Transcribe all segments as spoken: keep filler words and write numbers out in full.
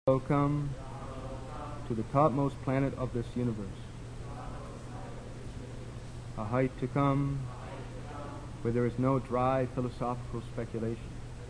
Welcome to the topmost planet of this universe, a height to come where there is no dry philosophical speculation.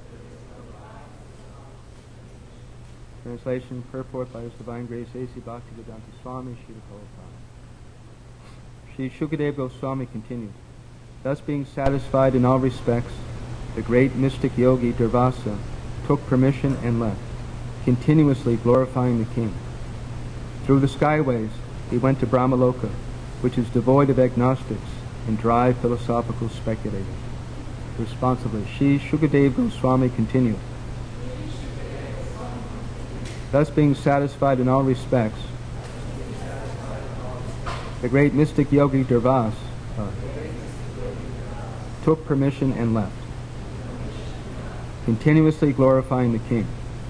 Translation, purport by His Divine Grace A C Bhaktivedanta Swami Srila Prabhupada. Sri Shukadeva Goswami continued, thus being satisfied in all respects, the great mystic yogi Durvasa took permission and left, continuously glorifying the king. Through the skyways he went to Brahmaloka, which is devoid of agnostics and dry philosophical speculators. Responsibly, Sri Shukadeva Goswami continued, thus being satisfied in all respects, the great mystic yogi Durvasa uh, took permission and left, continuously glorifying the king.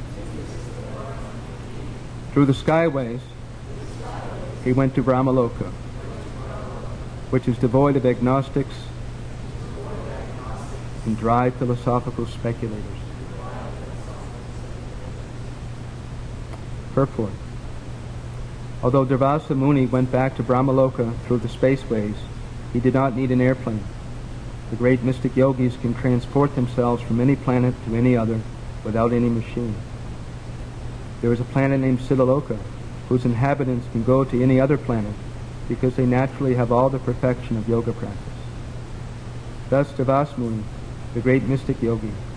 Through the skyways, he went to Brahmaloka, which is devoid of agnostics and dry philosophical speculators. Purport. Although Durvasa Muni went back to Brahmaloka through the spaceways, he did not need an airplane. The great mystic yogis can transport themselves from any planet to any other without any machine. There is a planet named Siddhaloka, whose inhabitants can go to any other planet because they naturally have all the perfection of yoga practice. Thus Durvasa Muni, the great mystic yogi,